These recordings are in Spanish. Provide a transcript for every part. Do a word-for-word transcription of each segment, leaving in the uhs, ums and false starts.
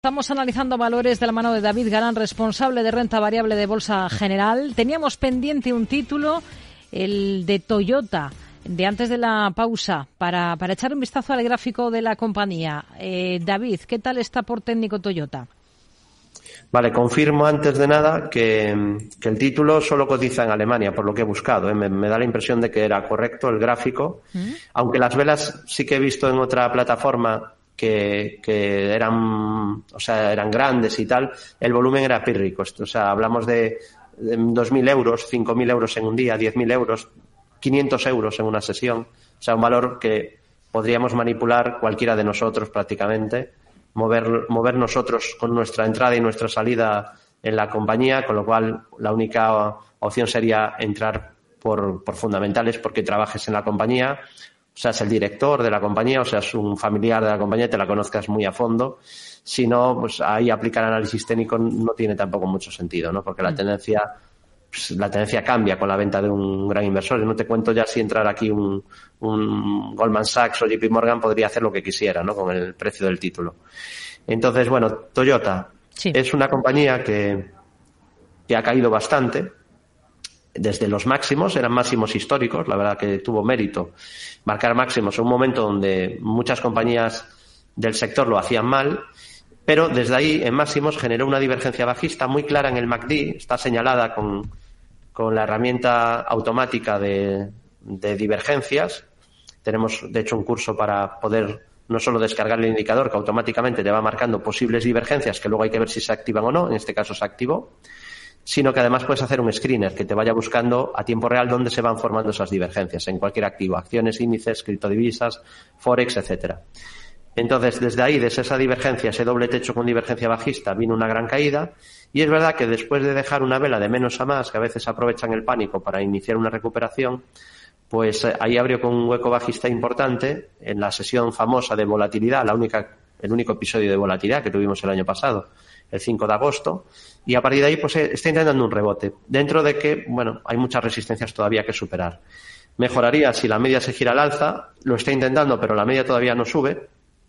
Estamos analizando valores de la mano de David Galán, responsable de renta variable de Bolsa General. Teníamos pendiente un título, el de Toyota, de antes de la pausa, para, para echar un vistazo al gráfico de la compañía. Eh, David, ¿qué tal está por técnico Toyota? Vale, confirmo antes de nada que, que el título solo cotiza en Alemania, por lo que he buscado. ¿eh? Me, me da la impresión de que era correcto el gráfico, ¿Mm? aunque las velas sí que he visto en otra plataforma que, que eran, o sea, eran grandes y tal. El volumen era pírrico. O sea, hablamos de, de dos mil euros, cinco mil euros en un día, diez mil euros, quinientos euros en una sesión. O sea, un valor que podríamos manipular cualquiera de nosotros prácticamente. Mover, mover nosotros con nuestra entrada y nuestra salida en la compañía, con lo cual la única opción sería entrar por, por fundamentales porque trabajes en la compañía, o seas el director de la compañía, o seas un familiar de la compañía y te la conozcas muy a fondo. Si no, pues ahí aplicar análisis técnico no tiene tampoco mucho sentido, ¿no? Porque la tendencia, pues, la tendencia cambia con la venta de un gran inversor. Y no te cuento ya si entrar aquí un, un Goldman Sachs o J P Morgan podría hacer lo que quisiera, ¿no? Con el precio del título. Entonces, bueno, Toyota sí. es una compañía que, que ha caído bastante desde los máximos, eran máximos históricos, la verdad que tuvo mérito marcar máximos en un momento donde muchas compañías del sector lo hacían mal, pero desde ahí en máximos generó una divergencia bajista muy clara en el M A C D, está señalada con, con la herramienta automática de, de divergencias. Tenemos, de hecho, un curso para poder no solo descargar el indicador que automáticamente te va marcando posibles divergencias que luego hay que ver si se activan o no, en este caso se activó, sino que además puedes hacer un screener que te vaya buscando a tiempo real dónde se van formando esas divergencias en cualquier activo, acciones, índices, criptodivisas, forex, etcétera. Entonces, desde ahí, desde esa divergencia, ese doble techo con divergencia bajista, vino una gran caída. Y es verdad que después de dejar una vela de menos a más, que a veces aprovechan el pánico para iniciar una recuperación, pues ahí abrió con un hueco bajista importante en la sesión famosa de volatilidad, la única, el único episodio de volatilidad que tuvimos el año pasado, el cinco de agosto. Y a partir de ahí, pues está intentando un rebote. Dentro de que, bueno, hay muchas resistencias todavía que superar. Mejoraría si la media se gira al alza, lo está intentando, pero la media todavía no sube.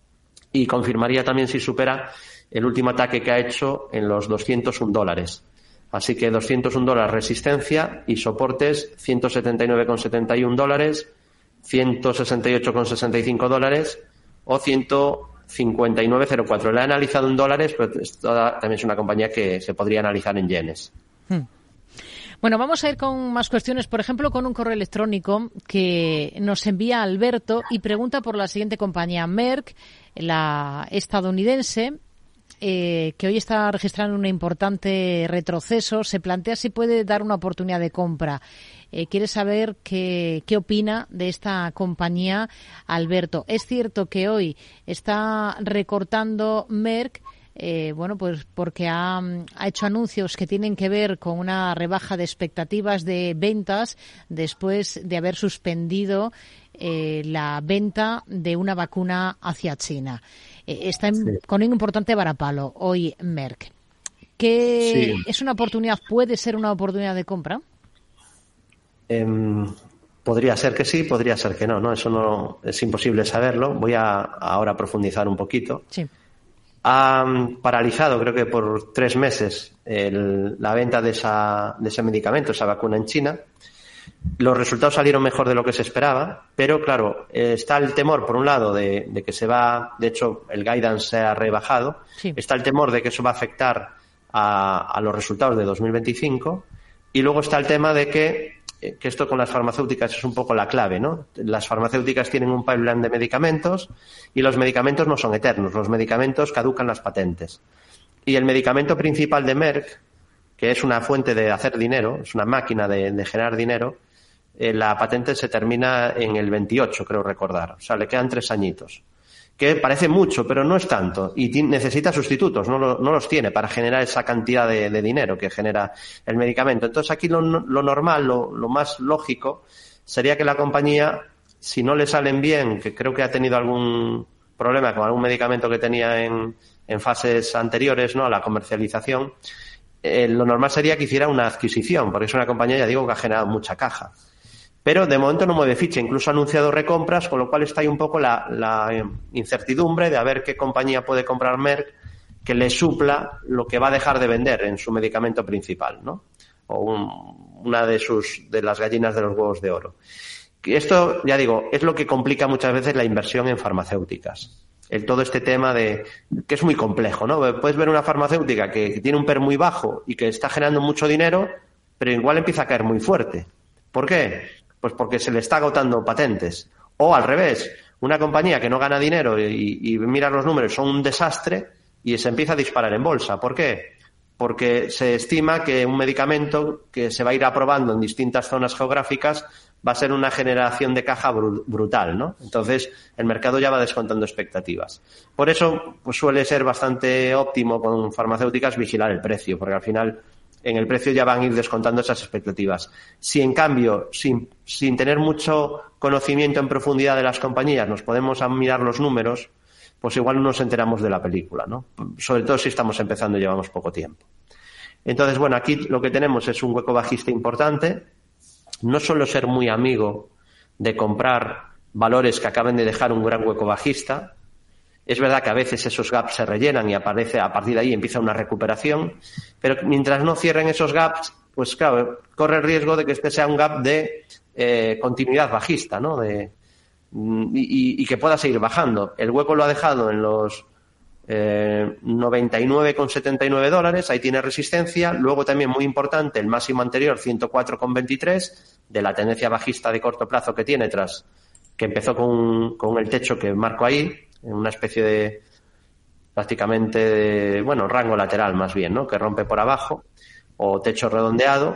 Y confirmaría también si supera el último ataque que ha hecho en los doscientos un dólares. Así que doscientos un dólares resistencia y soportes ciento setenta y nueve con setenta y uno dólares, ciento sesenta y ocho con sesenta y cinco dólares o ciento cincuenta y nueve coma cero cuatro. La he analizado en dólares, pero esta también es una compañía que se podría analizar en yenes. Hmm. Bueno, vamos a ir con más cuestiones, por ejemplo, con un correo electrónico que nos envía Alberto y pregunta por la siguiente compañía, Merck, la estadounidense, eh, que hoy está registrando un importante retroceso. Se plantea si puede dar una oportunidad de compra. Eh, quiere saber qué, qué opina de esta compañía Alberto. Es cierto que hoy está recortando Merck, Eh, bueno, pues porque ha, ha hecho anuncios que tienen que ver con una rebaja de expectativas de ventas después de haber suspendido eh, la venta de una vacuna hacia China. Eh, está en, sí. con un importante varapalo hoy Merck. ¿Qué sí. es una oportunidad? ¿Puede ser una oportunidad de compra? Eh, podría ser que sí, podría ser que no, ¿no? Eso no es imposible saberlo. Voy a ahora profundizar un poquito. Sí. Ha paralizado, creo que por tres meses, el, la venta de, esa, de ese medicamento, esa vacuna en China. Los resultados salieron mejor de lo que se esperaba, pero claro, eh, está el temor, por un lado, de, de que se va, de hecho, el guidance se ha rebajado. Sí. Está el temor de que eso va a afectar a, a los resultados de dos mil veinticinco. Y luego está el tema de que que esto con las farmacéuticas es un poco la clave, ¿no? Las farmacéuticas tienen un pipeline de medicamentos y los medicamentos no son eternos, los medicamentos caducan las patentes. Y el medicamento principal de Merck, que es una fuente de hacer dinero, es una máquina de, de generar dinero, eh, la patente se termina en el veintiocho, creo recordar. O sea, le quedan tres añitos. Que parece mucho, pero no es tanto. Y t- necesita sustitutos, no, lo, no los tiene para generar esa cantidad de, de dinero que genera el medicamento. Entonces aquí lo, lo normal, lo, lo más lógico, sería que la compañía, si no le salen bien, que creo que ha tenido algún problema con algún medicamento que tenía en, en fases anteriores, ¿no?, a la comercialización, eh, lo normal sería que hiciera una adquisición, porque es una compañía, ya digo, que ha generado mucha caja. Pero de momento no mueve ficha, incluso ha anunciado recompras, con lo cual está ahí un poco la, la incertidumbre de a ver qué compañía puede comprar Merck que le supla lo que va a dejar de vender en su medicamento principal, ¿no? O un, una de sus de las gallinas de los huevos de oro. Esto, ya digo, es lo que complica muchas veces la inversión en farmacéuticas. El todo este tema de que es muy complejo, ¿no? Puedes ver una farmacéutica que, que tiene un P E R muy bajo y que está generando mucho dinero, pero igual empieza a caer muy fuerte. ¿Por qué? Pues porque se le está agotando patentes. O al revés, una compañía que no gana dinero y, y mira los números, son un desastre y se empieza a disparar en bolsa. ¿Por qué? Porque se estima que un medicamento que se va a ir aprobando en distintas zonas geográficas va a ser una generación de caja br- brutal, ¿no? Entonces, el mercado ya va descontando expectativas. Por eso, pues suele ser bastante óptimo con farmacéuticas vigilar el precio, porque al final en el precio ya van a ir descontando esas expectativas. Si, en cambio, sin, sin tener mucho conocimiento en profundidad de las compañías, nos podemos mirar los números, pues igual no nos enteramos de la película, ¿no? Sobre todo si estamos empezando y llevamos poco tiempo. Entonces, bueno, aquí lo que tenemos es un hueco bajista importante. No suelo ser muy amigo de comprar valores que acaben de dejar un gran hueco bajista. Es verdad que a veces esos gaps se rellenan y aparece a partir de ahí empieza una recuperación, pero mientras no cierren esos gaps, pues claro, corre el riesgo de que este sea un gap de eh, continuidad bajista, ¿no? De, y, y que pueda seguir bajando. El hueco lo ha dejado en los eh, noventa y nueve con setenta y nueve dólares, ahí tiene resistencia. Luego también muy importante el máximo anterior, ciento cuatro con veintitrés, de la tendencia bajista de corto plazo que tiene tras que empezó con, con el techo que marco ahí, en una especie de prácticamente de, bueno, rango lateral más bien, ¿no? Que rompe por abajo, o techo redondeado,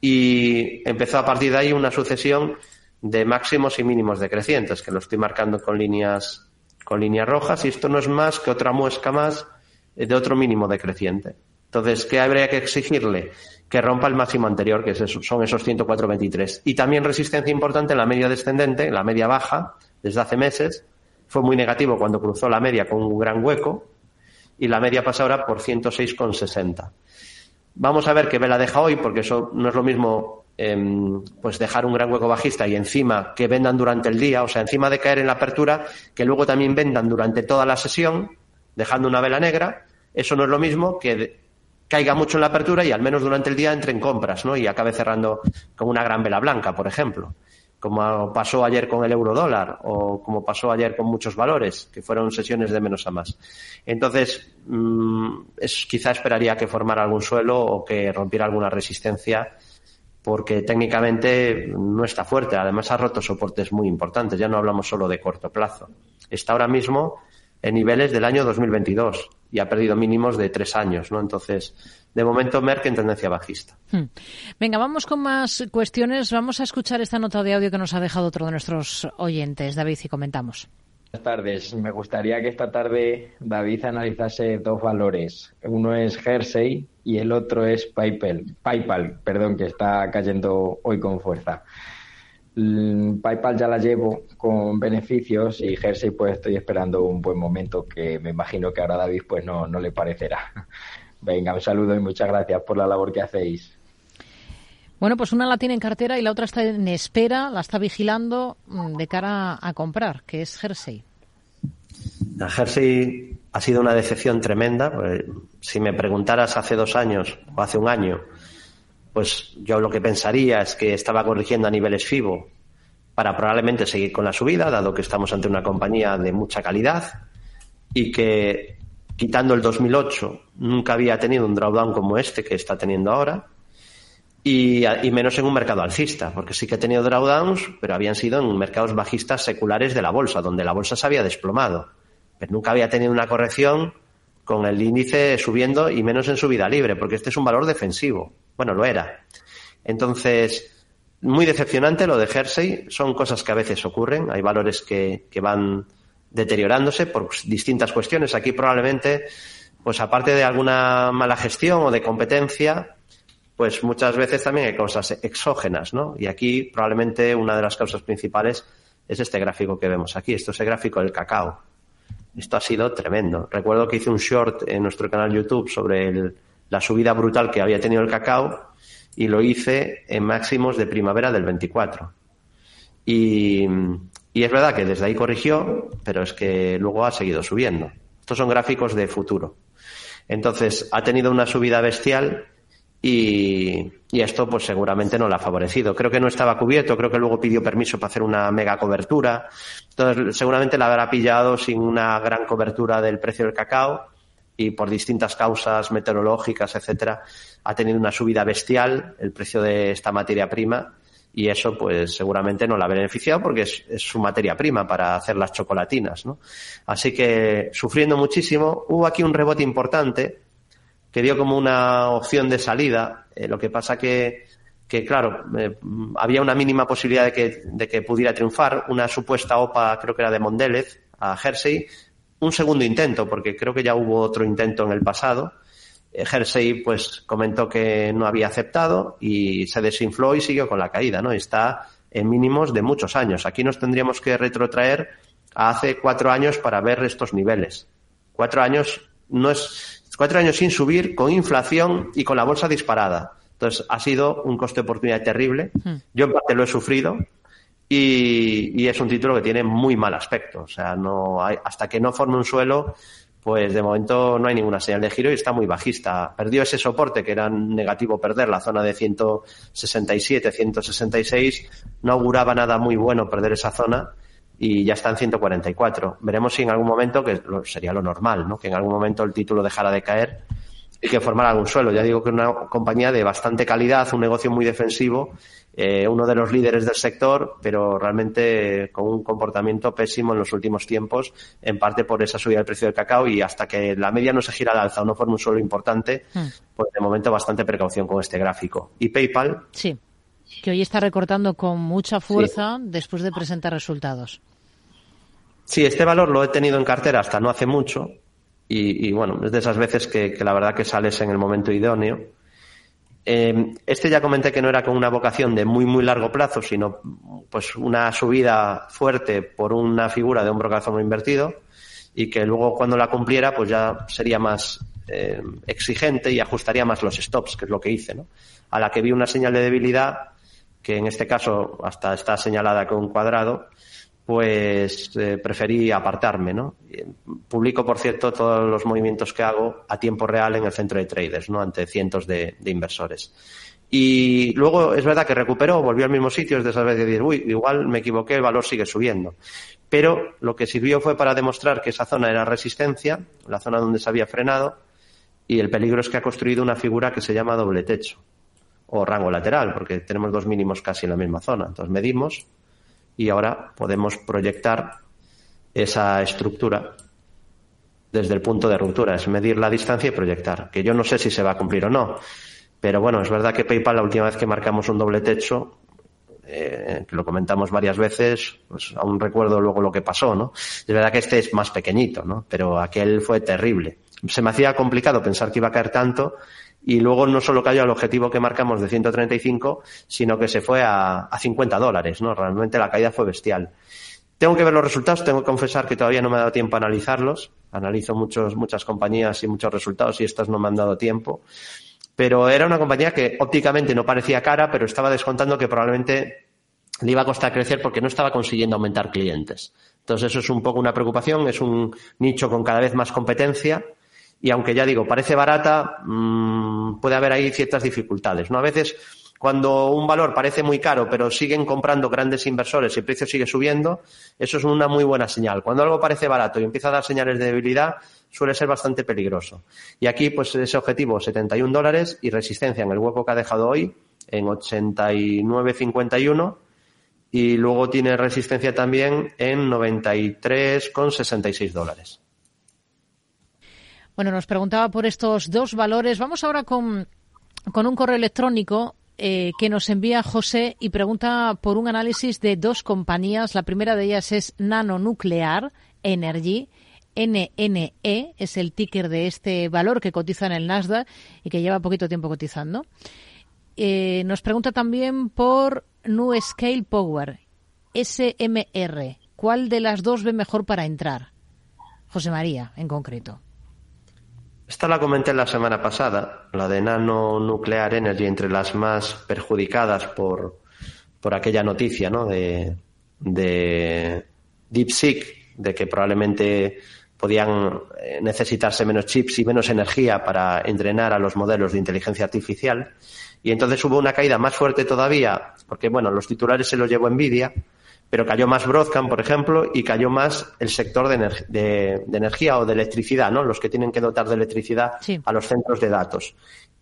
y empezó a partir de ahí una sucesión de máximos y mínimos decrecientes, que lo estoy marcando con líneas con líneas rojas, y esto no es más que otra muesca más de otro mínimo decreciente. Entonces, ¿qué habría que exigirle? Que rompa el máximo anterior, que es eso, son esos ciento cuatro con veintitrés. Y también resistencia importante en la media descendente, en la media baja, desde hace meses. Fue muy negativo cuando cruzó la media con un gran hueco, y la media pasa ahora por ciento seis con sesenta. Vamos a ver qué vela deja hoy, porque eso no es lo mismo eh, pues dejar un gran hueco bajista y encima que vendan durante el día, o sea, encima de caer en la apertura, que luego también vendan durante toda la sesión, dejando una vela negra. Eso no es lo mismo que de, caiga mucho en la apertura y al menos durante el día entre en compras, ¿no? Y acabe cerrando con una gran vela blanca, por ejemplo, como pasó ayer con el euro dólar o como pasó ayer con muchos valores, que fueron sesiones de menos a más. Entonces, mmm, es, quizá esperaría que formara algún suelo o que rompiera alguna resistencia, porque técnicamente no está fuerte. Además, ha roto soportes muy importantes. Ya no hablamos solo de corto plazo. Está ahora mismo en niveles del año dos mil veintidós y ha perdido mínimos de tres años, ¿no? Entonces, de momento, Merck en tendencia bajista. Hmm. Venga, vamos con más cuestiones. Vamos a escuchar esta nota de audio que nos ha dejado otro de nuestros oyentes, David, y comentamos. Buenas tardes. Me gustaría que esta tarde David analizase dos valores. Uno es Jersey y el otro es PayPal, PayPal, perdón, que está cayendo hoy con fuerza. PayPal ya la llevo con beneficios y Jersey pues estoy esperando un buen momento que me imagino que ahora a David pues no, no le parecerá. Venga, un saludo y muchas gracias por la labor que hacéis. Bueno, pues una la tiene en cartera y la otra está en espera, la está vigilando de cara a comprar, que es Jersey. La Jersey ha sido una decepción tremenda. Pues, si me preguntaras hace dos años o hace un año, pues yo lo que pensaría es que estaba corrigiendo a niveles FIBO para probablemente seguir con la subida, dado que estamos ante una compañía de mucha calidad y que, quitando el dos mil ocho, nunca había tenido un drawdown como este que está teniendo ahora, y, y menos en un mercado alcista, porque sí que ha tenido drawdowns, pero habían sido en mercados bajistas seculares de la bolsa, donde la bolsa se había desplomado, pero nunca había tenido una corrección con el índice subiendo y menos en subida libre, porque este es un valor defensivo. Bueno, lo era. Entonces, muy decepcionante lo de Jersey. Son cosas que a veces ocurren. Hay valores que, que van deteriorándose por distintas cuestiones. Aquí probablemente, pues aparte de alguna mala gestión o de competencia, pues muchas veces también hay cosas exógenas, ¿no? Y aquí probablemente una de las causas principales es este gráfico que vemos aquí. Esto es el gráfico del cacao. Esto ha sido tremendo. Recuerdo que hice un short en nuestro canal YouTube sobre el, la subida brutal que había tenido el cacao y lo hice en máximos de primavera del veinticuatro. Y, y es verdad que desde ahí corrigió, pero es que luego ha seguido subiendo. Estos son gráficos de futuro. Entonces, ha tenido una subida bestial y, y esto pues seguramente no le ha favorecido. Creo que no estaba cubierto, creo que luego pidió permiso para hacer una mega cobertura. Entonces, seguramente la habrá pillado sin una gran cobertura del precio del cacao y por distintas causas meteorológicas, etcétera, ha tenido una subida bestial el precio de esta materia prima y eso pues seguramente no la ha beneficiado porque es, es su materia prima para hacer las chocolatinas, ¿no? Así que sufriendo muchísimo. Hubo aquí un rebote importante que dio como una opción de salida. Eh, lo que pasa que, que claro, eh, había una mínima posibilidad de que, de que pudiera triunfar. Una supuesta O P A, creo que era de Mondelez, a Hershey. Un segundo intento, porque creo que ya hubo otro intento en el pasado. Eh, Hershey, pues, comentó que no había aceptado y se desinfló y siguió con la caída, ¿no? Está en mínimos de muchos años. Aquí nos tendríamos que retrotraer a hace cuatro años para ver estos niveles. Cuatro años no es... Cuatro años sin subir, con inflación y con la bolsa disparada. Entonces, ha sido un coste de oportunidad terrible. Mm. Yo en parte lo he sufrido y, y es un título que tiene muy mal aspecto. O sea, no hay, hasta que no forme un suelo, pues de momento no hay ninguna señal de giro y está muy bajista. Perdió ese soporte que era negativo perder, la zona de ciento sesenta y siete, ciento sesenta y seis. No auguraba nada muy bueno perder esa zona. Y ya está en ciento cuarenta y cuatro. Veremos si en algún momento, que sería lo normal, ¿no? Que en algún momento el título dejara de caer y que formara algún suelo. Ya digo que es una compañía de bastante calidad, un negocio muy defensivo, eh, uno de los líderes del sector, pero realmente con un comportamiento pésimo en los últimos tiempos, en parte por esa subida del precio del cacao y hasta que la media no se gira al alza o no forme un suelo importante, mm. pues de momento bastante precaución con este gráfico. ¿Y PayPal? Sí. Que hoy está recortando con mucha fuerza sí. después de presentar resultados. Sí, este valor lo he tenido en cartera hasta no hace mucho y, y bueno, es de esas veces que, que la verdad que sales en el momento idóneo. Eh, este ya comenté que no era con una vocación de muy muy largo plazo, sino pues una subida fuerte por una figura de un broker invertido y que luego cuando la cumpliera pues ya sería más eh, exigente y ajustaría más los stops, que es lo que hice, ¿no? A la que vi una señal de debilidad, que en este caso hasta está señalada con un cuadrado, pues eh, preferí apartarme, ¿no? Publico, por cierto, todos los movimientos que hago a tiempo real en el centro de traders, ¿no? Ante cientos de, de inversores. Y luego es verdad que recuperó, volvió al mismo sitio, es de esas veces de decir, uy, igual me equivoqué, el valor sigue subiendo. Pero lo que sirvió fue para demostrar que esa zona era resistencia, la zona donde se había frenado, y el peligro es que ha construido una figura que se llama doble techo o rango lateral, porque tenemos dos mínimos casi en la misma zona. Entonces medimos y ahora podemos proyectar esa estructura desde el punto de ruptura, es medir la distancia y proyectar, que yo no sé si se va a cumplir o no, pero bueno, es verdad que PayPal la última vez que marcamos un doble techo, eh, que lo comentamos varias veces, pues aún recuerdo luego lo que pasó, ¿no? Es verdad que este es más pequeñito, ¿no? Pero aquel fue terrible. Se me hacía complicado pensar que iba a caer tanto y luego no solo cayó al objetivo que marcamos de ciento treinta y cinco, sino que se fue a, a cincuenta dólares, ¿no? Realmente la caída fue bestial. Tengo que ver los resultados, tengo que confesar que todavía no me ha dado tiempo a analizarlos. Analizo muchos, muchas compañías y muchos resultados y estos no me han dado tiempo. Pero era una compañía que ópticamente no parecía cara, pero estaba descontando que probablemente le iba a costar crecer porque no estaba consiguiendo aumentar clientes. Entonces eso es un poco una preocupación, es un nicho con cada vez más competencia y aunque ya digo, parece barata, mmm, puede haber ahí ciertas dificultades, ¿no? A veces cuando un valor parece muy caro pero siguen comprando grandes inversores y el precio sigue subiendo, eso es una muy buena señal. Cuando algo parece barato y empieza a dar señales de debilidad, suele ser bastante peligroso. Y aquí, pues ese objetivo, setenta y un dólares y resistencia en el hueco que ha dejado hoy en ochenta y nueve cincuenta y uno y luego tiene resistencia también en noventa y tres sesenta y seis dólares. Bueno, nos preguntaba por estos dos valores. Vamos ahora con, con un correo electrónico eh, que nos envía José y pregunta por un análisis de dos compañías. La primera de ellas es Nano Nuclear Energy. N N E es el ticker de este valor que cotiza en el Nasdaq y que lleva poquito tiempo cotizando. Eh, nos pregunta también por NuScale Power, S M R. ¿Cuál de las dos ve mejor para entrar? José María, en concreto. Esta la comenté la semana pasada, la de Nano Nuclear Energy, entre las más perjudicadas por, por aquella noticia, ¿no? De, de DeepSeek, de que probablemente podían necesitarse menos chips y menos energía para entrenar a los modelos de inteligencia artificial. Y entonces hubo una caída más fuerte todavía, porque, bueno, los titulares se los llevó Nvidia, pero cayó más Broadcom, por ejemplo, y cayó más el sector de, ener- de, de energía o de electricidad, ¿no? Los que tienen que dotar de electricidad sí. a los centros de datos.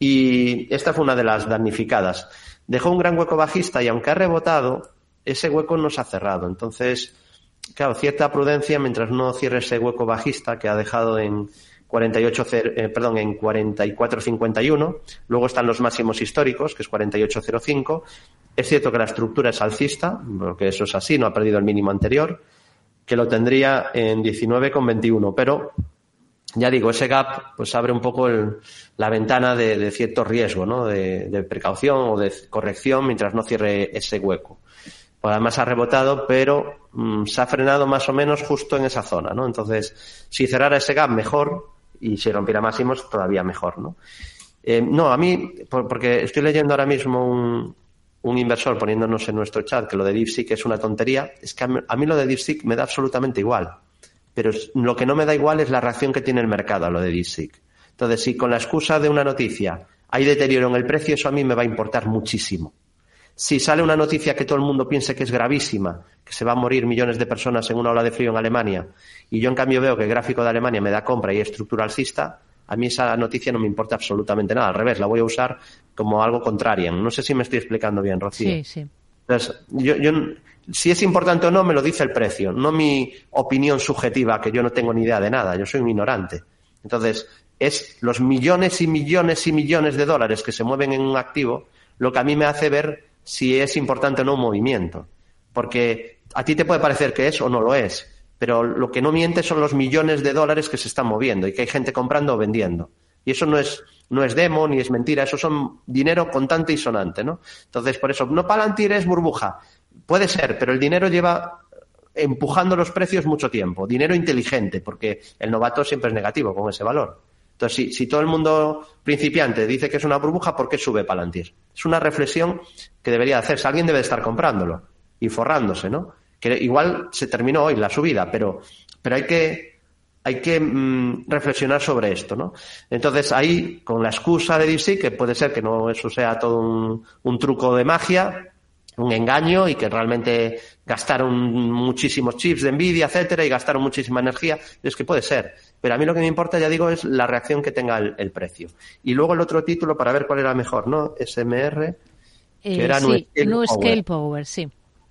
Y esta fue una de las damnificadas. Dejó un gran hueco bajista y aunque ha rebotado, ese hueco no se ha cerrado. Entonces, claro, cierta prudencia mientras no cierre ese hueco bajista que ha dejado en cuarenta y ocho, eh, perdón, en cuarenta y cuatro cincuenta y uno. Luego están los máximos históricos, que es cuarenta y ocho cero cinco. Es cierto que la estructura es alcista, porque eso es así, no ha perdido el mínimo anterior, que lo tendría en diecinueve con veintiuno, pero ya digo, ese gap pues abre un poco el, la ventana de, de cierto riesgo, ¿no? De, de precaución o de corrección mientras no cierre ese hueco. Pues además ha rebotado, pero mmm, se ha frenado más o menos justo en esa zona, ¿no? Entonces, si cerrara ese gap, mejor, y si rompiera máximos, todavía mejor, ¿no? Eh, no, a mí, por, porque estoy leyendo ahora mismo un, un inversor poniéndonos en nuestro chat que lo de DeepSeek es una tontería. Es que a mí, a mí lo de DeepSeek me da absolutamente igual. Pero lo que no me da igual es la reacción que tiene el mercado a lo de DeepSeek. Entonces, si con la excusa de una noticia hay deterioro en el precio, eso a mí me va a importar muchísimo. Si sale una noticia que todo el mundo piense que es gravísima, que se van a morir millones de personas en una ola de frío en Alemania, y yo en cambio veo que el gráfico de Alemania me da compra y es estructura alcista, a mí esa noticia no me importa absolutamente nada. Al revés, la voy a usar como algo contrario. No sé si me estoy explicando bien, Rocío. Sí, sí. Entonces, yo, yo, si es importante o no, me lo dice el precio, no mi opinión subjetiva, que yo no tengo ni idea de nada, yo soy un ignorante. Entonces, es los millones y millones y millones de dólares que se mueven en un activo lo que a mí me hace ver si es importante o no un movimiento. Porque a ti te puede parecer que es o no lo es, pero lo que no miente son los millones de dólares que se están moviendo y que hay gente comprando o vendiendo. Y eso no es no es demo ni es mentira, eso son dinero contante y sonante, ¿no? Entonces, por eso, no Palantir es burbuja. Puede ser, pero el dinero lleva empujando los precios mucho tiempo. Dinero inteligente, porque el novato siempre es negativo con ese valor. Entonces, si, si todo el mundo principiante dice que es una burbuja, ¿por qué sube Palantir? Es una reflexión que debería hacerse. Alguien debe estar comprándolo y forrándose, ¿no? Que igual se terminó hoy la subida, pero, pero hay que... Hay que mmm, reflexionar sobre esto, ¿no? Entonces ahí, con la excusa de DeepSeek, que puede ser que no eso sea todo un, un truco de magia, un engaño, y que realmente gastaron muchísimos chips de Nvidia, etcétera, y gastaron muchísima energía, es que puede ser. Pero a mí lo que me importa, ya digo, es la reacción que tenga el, el precio. Y luego el otro título para ver cuál era mejor, ¿no? S M R, que eh, era sí, No Scale Power, sí.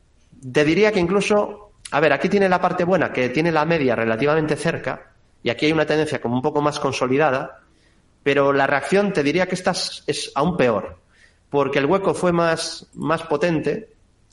Te diría que incluso... A ver, aquí tiene la parte buena, que tiene la media relativamente cerca, y aquí hay una tendencia como un poco más consolidada, pero la reacción te diría que esta es aún peor, porque el hueco fue más, más potente,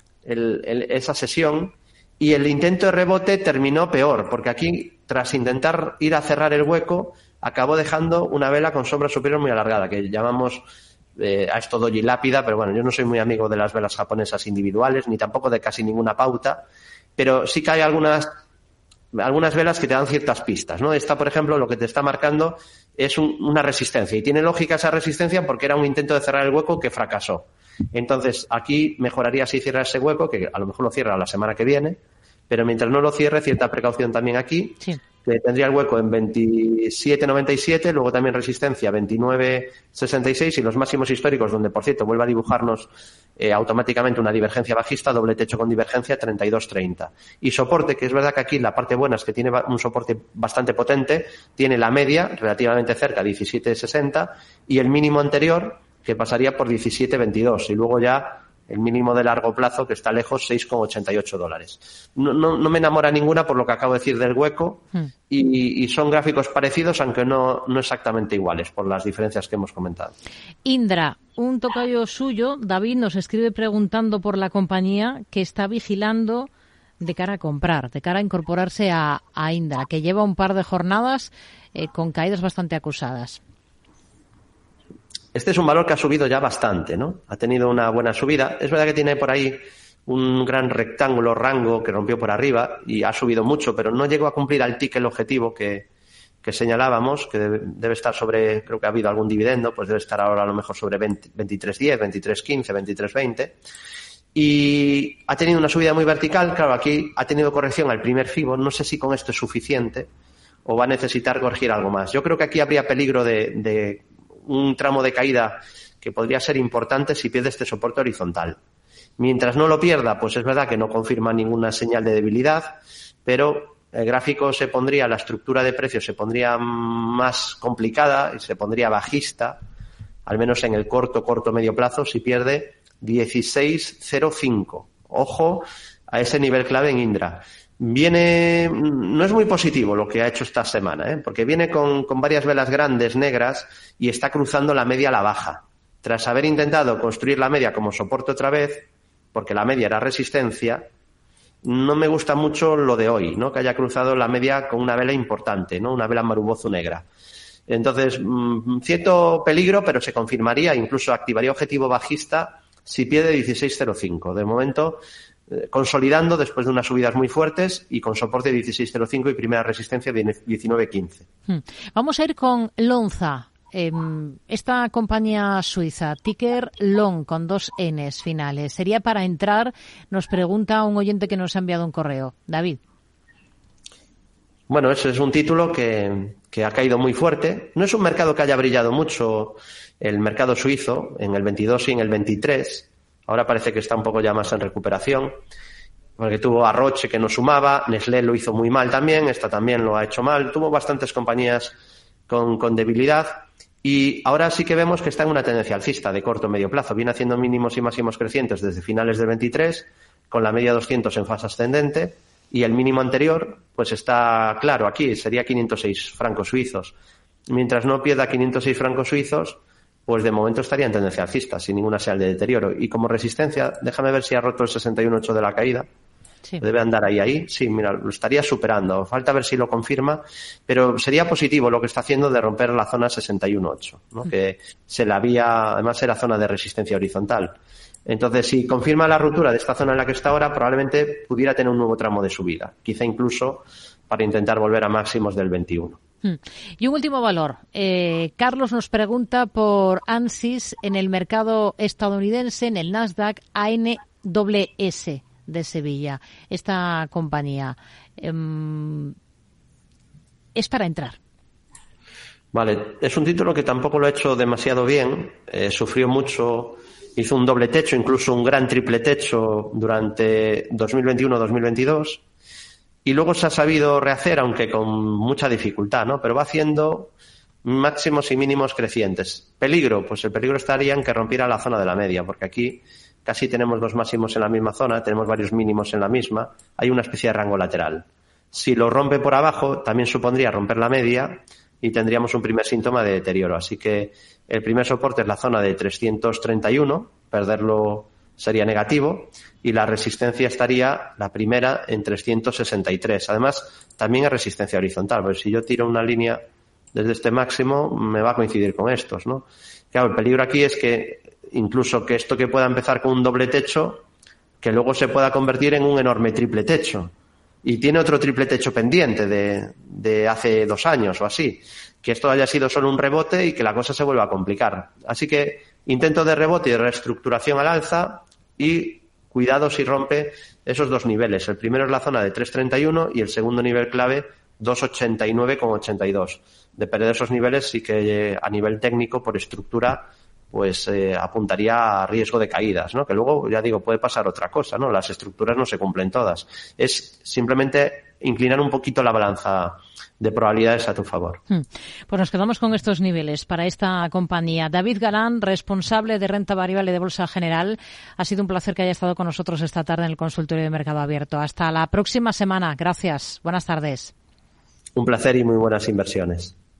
el, el, esa sesión, y el intento de rebote terminó peor, porque aquí, tras intentar ir a cerrar el hueco, acabó dejando una vela con sombra superior muy alargada, que llamamos... Eh, a esto doji lápida, pero bueno, yo no soy muy amigo de las velas japonesas individuales, ni tampoco de casi ninguna pauta, pero sí que hay algunas algunas velas que te dan ciertas pistas, ¿no? Esta, por ejemplo, lo que te está marcando es un, una resistencia, y tiene lógica esa resistencia porque era un intento de cerrar el hueco que fracasó. Entonces, aquí mejoraría si cierra ese hueco, que a lo mejor lo cierra la semana que viene, pero mientras no lo cierre, cierta precaución también aquí. Sí. Que tendría el hueco en veintisiete noventa y siete, luego también resistencia veintinueve sesenta y seis y los máximos históricos, donde, por cierto, vuelve a dibujarnos eh, automáticamente una divergencia bajista, doble techo con divergencia, treinta y dos treinta. Y soporte, que es verdad que aquí la parte buena es que tiene un soporte bastante potente, tiene la media relativamente cerca, diecisiete sesenta, y el mínimo anterior, que pasaría por diecisiete veintidós, y luego ya el mínimo de largo plazo, que está lejos, seis con ochenta y ocho dólares. No, no, no me enamora ninguna por lo que acabo de decir del hueco, mm. y, y son gráficos parecidos, aunque no, no exactamente iguales, por las diferencias que hemos comentado. Indra, un tocayo suyo, David, nos escribe preguntando por la compañía que está vigilando de cara a comprar, de cara a incorporarse a, a Indra, que lleva un par de jornadas eh, con caídas bastante acusadas. Este es un valor que ha subido ya bastante, ¿no? Ha tenido una buena subida. Es verdad que tiene por ahí un gran rectángulo, rango, que rompió por arriba y ha subido mucho, pero no llegó a cumplir al tick el objetivo que, que señalábamos, que debe, debe estar sobre, creo que ha habido algún dividendo, pues debe estar ahora a lo mejor sobre veintitrés diez, veintitrés quince, veintitrés veinte. Y ha tenido una subida muy vertical. Claro, aquí ha tenido corrección al primer FIBO. No sé si con esto es suficiente o va a necesitar corregir algo más. Yo creo que aquí habría peligro de, de un tramo de caída que podría ser importante si pierde este soporte horizontal. Mientras no lo pierda, pues es verdad que no confirma ninguna señal de debilidad, pero el gráfico se pondría, la estructura de precios se pondría más complicada y se pondría bajista, al menos en el corto, corto, medio plazo, si pierde dieciséis cero cinco. Ojo a ese nivel clave en Indra. Viene, no es muy positivo lo que ha hecho esta semana, ¿eh? Porque viene con, con varias velas grandes, negras, y está cruzando la media a la baja. Tras haber intentado construir la media como soporte otra vez, porque la media era resistencia, no me gusta mucho lo de hoy, ¿no? Que haya cruzado la media con una vela importante, ¿no? Una vela marubozu negra. Entonces, mmm, cierto peligro, pero se confirmaría, incluso activaría objetivo bajista si pierde dieciséis cero cinco. De momento, eh, consolidando después de unas subidas muy fuertes y con soporte dieciséis cero cinco y primera resistencia de diecinueve quince. Vamos a ir con Lonza. Eh, esta compañía suiza, ticker Long, con dos Ns finales. Sería para entrar, nos pregunta un oyente que nos ha enviado un correo. David. Bueno, ese es un título que, que ha caído muy fuerte. No es un mercado que haya brillado mucho, el mercado suizo, en el veintidós y en el veintitrés. Ahora parece que está un poco ya más en recuperación, porque tuvo a Roche que no sumaba, Nestlé lo hizo muy mal también, esta también lo ha hecho mal. Tuvo bastantes compañías con, con debilidad. Y ahora sí que vemos que está en una tendencia alcista de corto o medio plazo. Viene haciendo mínimos y máximos crecientes desde finales del veintitrés, con la media doscientos en fase ascendente, y el mínimo anterior pues está claro aquí, sería quinientos seis francos suizos. Mientras no pierda quinientos seis francos suizos, pues de momento estaría en tendencia alcista, sin ninguna señal de deterioro. Y como resistencia, déjame ver si ha roto el sesenta y uno ocho de la caída. Sí. Debe andar ahí, ahí. Sí, mira, lo estaría superando. Falta ver si lo confirma, pero sería positivo lo que está haciendo de romper la zona sesenta y uno ocho, ¿no? Mm. Que se la había, además era zona de resistencia horizontal. Entonces, si confirma la ruptura de esta zona en la que está ahora, probablemente pudiera tener un nuevo tramo de subida. Quizá incluso para intentar volver a máximos del veintiuno. Y un último valor. Eh, Carlos nos pregunta por ANSYS en el mercado estadounidense, en el Nasdaq A N S S de Sevilla. Esta compañía eh, es para entrar. Vale, es un título que tampoco lo ha hecho demasiado bien. Eh, sufrió mucho, hizo un doble techo, incluso un gran triple techo durante dos mil veintiuno dos mil veintidós. Y luego se ha sabido rehacer, aunque con mucha dificultad, ¿no? Pero va haciendo máximos y mínimos crecientes. Peligro, pues el peligro estaría en que rompiera la zona de la media, porque aquí casi tenemos dos máximos en la misma zona, tenemos varios mínimos en la misma, hay una especie de rango lateral. Si lo rompe por abajo, también supondría romper la media y tendríamos un primer síntoma de deterioro. Así que el primer soporte es la zona de trescientos treinta y uno, perderlo sería negativo, y la resistencia estaría, la primera, en trescientos sesenta y tres. Además, también es resistencia horizontal, porque si yo tiro una línea desde este máximo, me va a coincidir con estos, ¿no? Claro, el peligro aquí es que incluso que esto que pueda empezar con un doble techo, que luego se pueda convertir en un enorme triple techo. Y tiene otro triple techo pendiente de, de hace dos años o así. Que esto haya sido solo un rebote y que la cosa se vuelva a complicar. Así que intento de rebote y de reestructuración al alza y cuidado si rompe esos dos niveles. El primero es la zona de tres treinta y uno y el segundo nivel clave dos ochenta y nueve con ochenta y dos. De perder esos niveles sí que a nivel técnico por estructura pues eh, apuntaría a riesgo de caídas, ¿no? Que luego, ya digo, puede pasar otra cosa, ¿no? Las estructuras no se cumplen todas. Es simplemente inclinar un poquito la balanza de probabilidades a tu favor. Pues nos quedamos con estos niveles para esta compañía. David Galán, responsable de renta variable de Bolsa General. Ha sido un placer que haya estado con nosotros esta tarde en el consultorio de Mercado Abierto. Hasta la próxima semana. Gracias. Buenas tardes. Un placer y muy buenas inversiones.